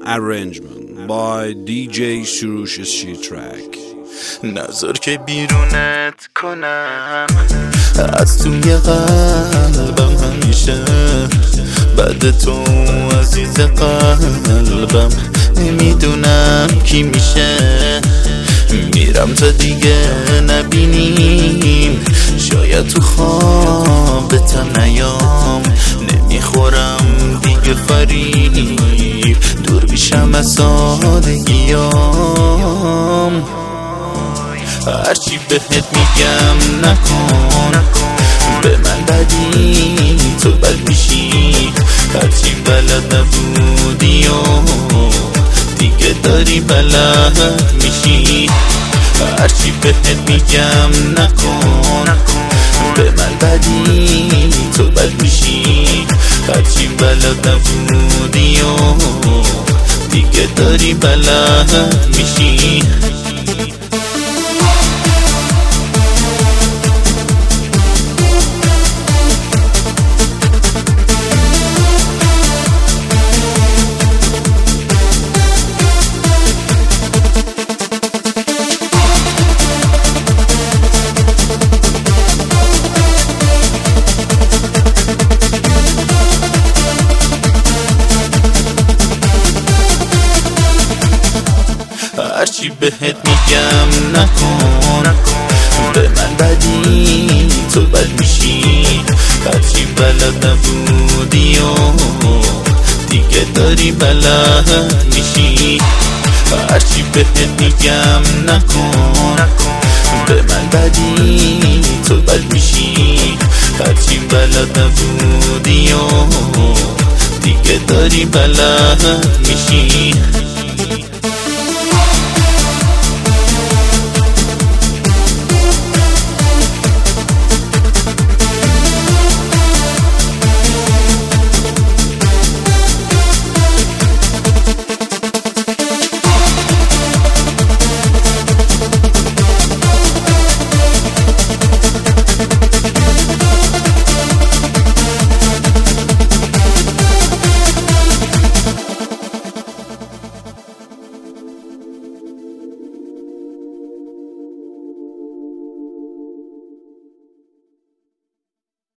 Arrangement by DJ Surush She-Track. نظر که بیرونت کنم از توی قلبم همیشه بعد تو عزیز قلبم نمیدونم کی میشه میرم تا دیگه نبینیم شاید تو خوابت نیام نمیخورم دیگه فریب دور بیشم از سادگیام هرچی بهت میگم نکن به من بدی تو بد میشی هرچی بلد نبودی و دیگه داری بلد میشی هرچی بهت میگم نکن به من بدی تو بد میشی هرچی بلد نبودی و دیگه داری بلد میشی هرچی بهت میگم نکن به من بدی تو بد میشی هرچی بلد نبودی و دیگه داری بلد میشی هرچی بهت میگم نکن به من بدی تو بد میشی هرچی بلد نبودی و دیگه داری بلد میشی